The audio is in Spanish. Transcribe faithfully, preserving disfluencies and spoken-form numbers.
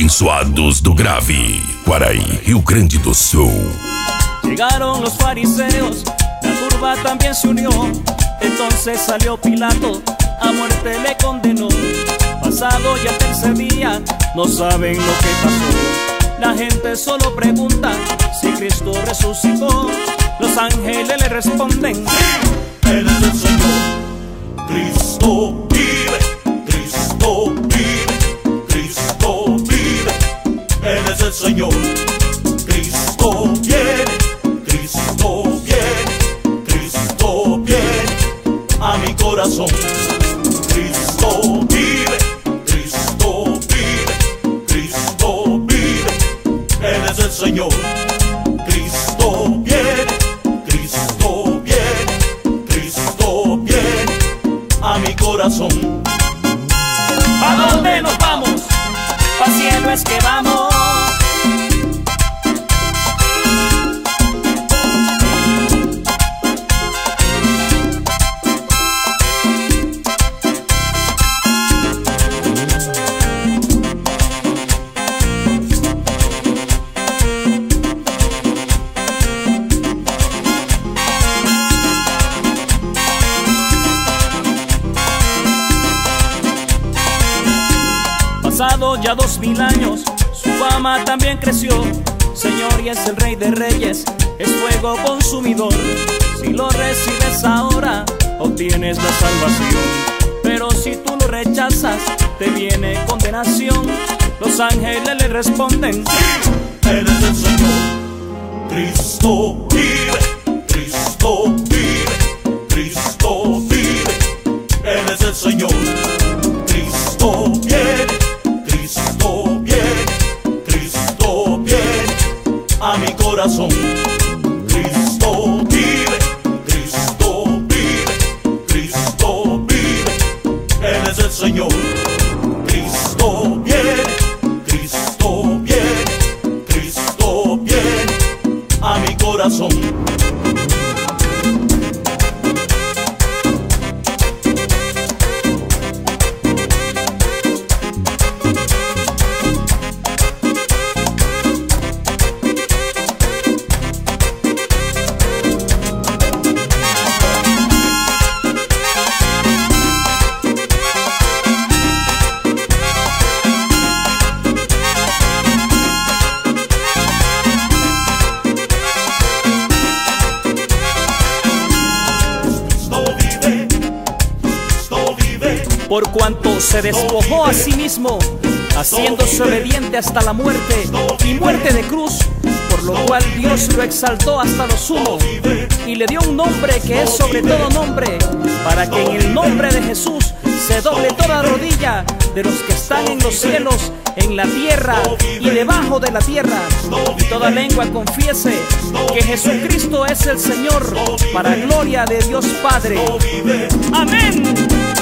abençoados do Grave, Quaraí, Rio Grande do Sul. Llegaron los fariseos, la turba también se unió. Entonces salió Pilato, a muerte le condenó. Pasado ya el tercer día, no saben lo que pasó. La gente solo pregunta si Cristo resucitó. Los ángeles le responden: sí, Él es el Señor. Cristo vive, Cristo vive, Cristo vive. Él es el Señor. Cristo viene, Cristo viene, Cristo viene a mi corazón. Cristo vive, Cristo vive, Cristo vive. Él es el Señor. Cristo viene, Cristo viene, Cristo viene a mi corazón. ¿A dónde nos vamos? ¿Pa' cielo es que vamos? Pasado ya dos mil años, su fama también creció. Señor, y es el Rey de Reyes, es fuego consumidor. Si lo recibes ahora, obtienes la salvación. Pero si tú lo rechazas, te viene condenación. Los ángeles le responden: sí, Él es el Señor. Cristo vive, Cristo vive, Cristo vive. Él es el Señor. Cristo viene, Cristo viene, Cristo viene a mi corazón. Cristo vive, Cristo vive, Cristo vive. Él es el Señor. Cristo viene, Cristo viene, Cristo viene a mi corazón. Por cuanto se despojó a sí mismo, haciéndose obediente hasta la muerte, y muerte de cruz, por lo cual Dios lo exaltó hasta lo sumo, y le dio un nombre que es sobre todo nombre, para que en el nombre de Jesús se doble toda rodilla de los que están en los cielos, en la tierra y debajo de la tierra, y toda lengua confiese que Jesucristo es el Señor, para gloria de Dios Padre. Amén.